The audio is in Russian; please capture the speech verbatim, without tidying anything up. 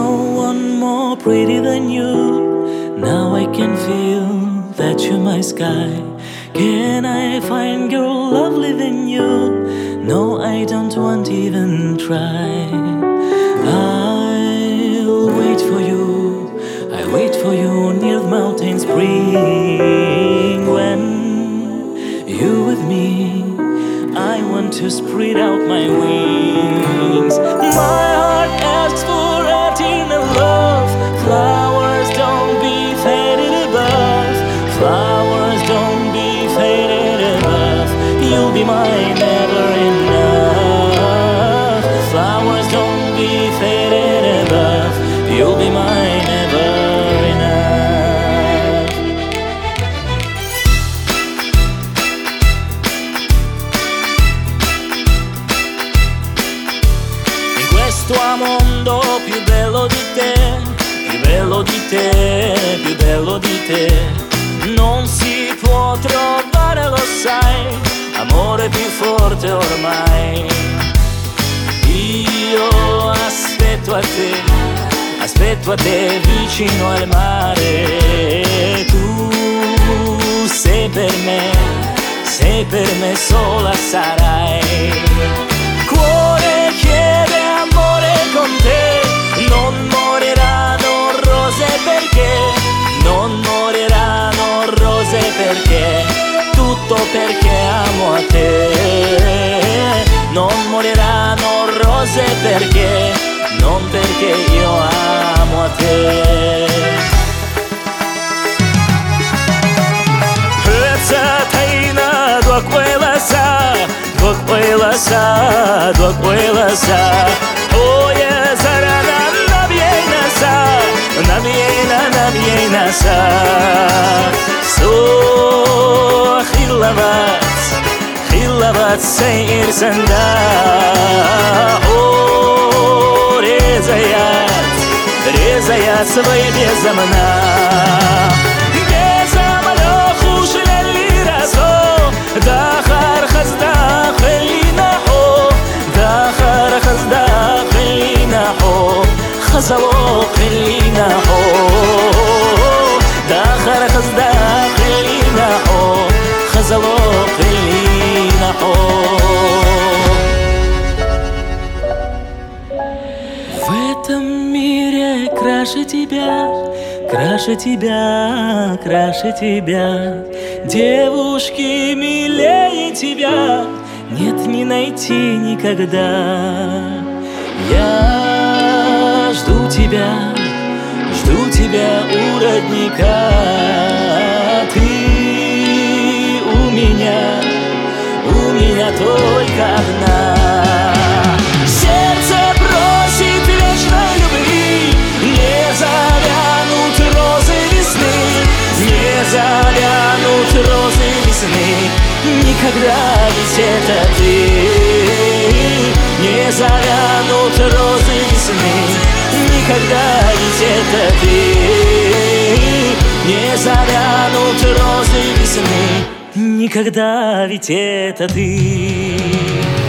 no one more pretty than you. Now I can feel that you're my sky. Can I find girl lovely than you? No, I don't want even try. I'll wait for you, I wait for you near the mountain spring. When you with me, I want to spread out my wings. My heart asks for eternal love. Flowers don't be faded above. Flowers don't be faded above. You'll be mine never enough. Flowers don't be faded above. You'll be mine never enough. In questo mondo più bello di te, più bello di te, più bello di te, non si può trovare, lo sai, amore più forte ormai. Io aspetto a te, aspetto a te vicino al mare. Tu sei per me, sei per me sola sarai. Cuore chiede amore con te, non moriranno rose perché, non moriranno rose perché, tutto perché amo a te. Non moriranno rose perché, non perché io amo a te. Пецатайна двокойласа, двокойласа, двокойласа. Ое зарана набьейнаса, набьейна, набьейнаса. Со хиллават, хиллават сейрсанда. О, резаят, резаят свои безамна. Безамна хушляли разо, дахар хазда хелина хо, дахар хазда хелина хо, хазало хелина хо, дахар хазда хелина хо, хазало хелина хо. В этом мире краше тебя, краше тебя, краше тебя, девушки милее тебя нет не найти никогда. Я жду тебя, жду тебя у родника. Ты у меня, у меня только одна. Сердце просит вечной любви, не завянут розы весны, не завянут розы весны. Никогда ведь это ты, не завянут розы весны. Никогда ведь это ты, не завянут розы весны. Никогда ведь это ты.